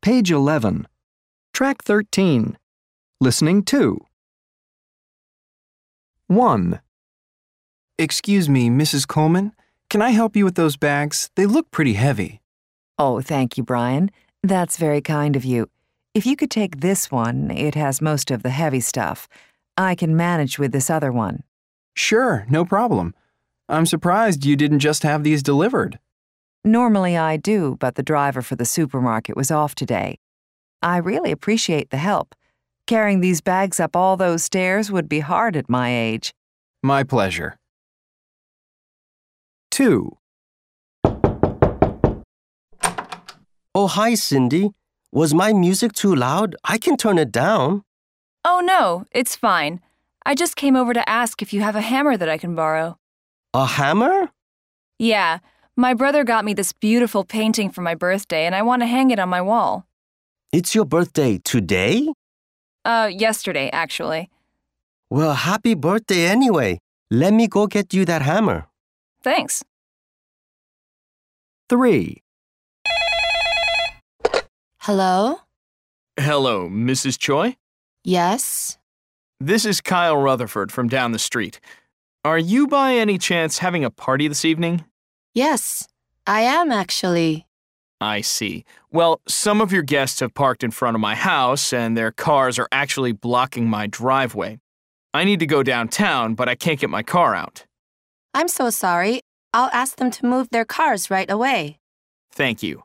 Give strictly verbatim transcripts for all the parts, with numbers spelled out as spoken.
Page eleven. Track thirteen. Listening two. one. Excuse me, Missus Coleman. Can I help you with those bags? They look pretty heavy. Oh, thank you, Brian. That's very kind of you. If you could take this one, it has most of the heavy stuff. I can manage with this other one. Sure, no problem. I'm surprised you didn't just have these delivered. Normally I do, but the driver for the supermarket was off today. I really appreciate the help. Carrying these bags up all those stairs would be hard at my age. My pleasure. two. Oh, hi, Cindy. Was my music too loud? I can turn it down. Oh, no, it's fine. I just came over to ask if you have a hammer that I can borrow. A hammer? Yeah, my brother got me this beautiful painting for my birthday, and I want to hang it on my wall. It's your birthday today? Uh, yesterday, actually. Well, happy birthday anyway. Let me go get you that hammer. Thanks. three. Hello? Hello, Missus Choi? Yes? This is Kyle Rutherford from down the street. Are you by any chance having a party this evening? Yes, I am actually. I see. Well, some of your guests have parked in front of my house, and their cars are actually blocking my driveway. I need to go downtown, but I can't get my car out. I'm so sorry. I'll ask them to move their cars right away. Thank you.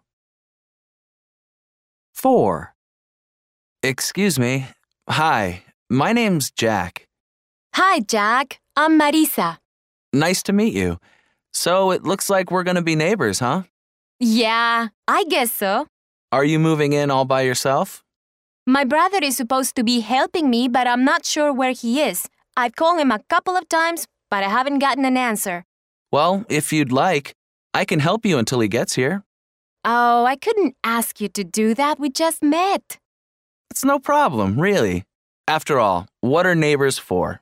four. Excuse me. Hi, my name's Jack. Hi, Jack. I'm Marisa. Nice to meet you. So it looks like we're going to be neighbors, huh? Yeah, I guess so. Are you moving in all by yourself? My brother is supposed to be helping me, but I'm not sure where he is. I've called him a couple of times, but I haven't gotten an answer. Well, if you'd like, I can help you until he gets here. Oh, I couldn't ask you to do that. We just met. It's no problem, really. After all, what are neighbors for?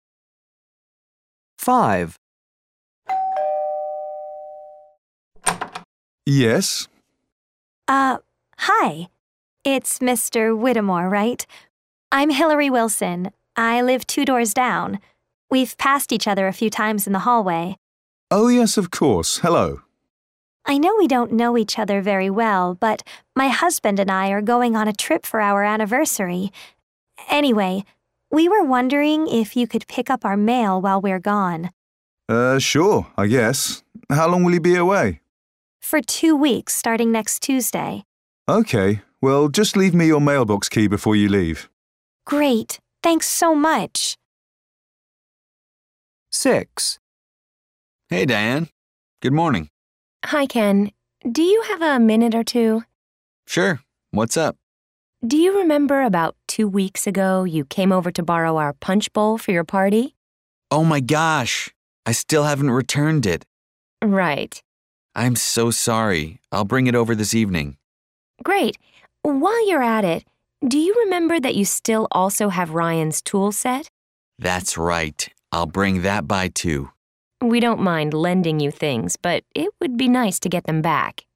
five. Yes? Uh, hi. It's Mister Whittemore, right? I'm Hillary Wilson. I live two doors down. We've passed each other a few times in the hallway. Oh, yes, of course. Hello. I know we don't know each other very well, but my husband and I are going on a trip for our anniversary. Anyway, we were wondering if you could pick up our mail while we're gone. Uh, sure, I guess. How long will you be away? For two weeks, starting next Tuesday. Okay, well, just leave me your mailbox key before you leave. Great. Thanks so much. six. Hey, Diane. Good morning. Hi, Ken. Do you have a minute or two? Sure. What's up? Do you remember about two weeks ago you came over to borrow our punch bowl for your party? Oh my gosh. I still haven't returned it. Right. I'm so sorry. I'll bring it over this evening. Great. While you're at it, do you remember that you still also have Ryan's tool set? That's right. I'll bring that by too. We don't mind lending you things, but it would be nice to get them back.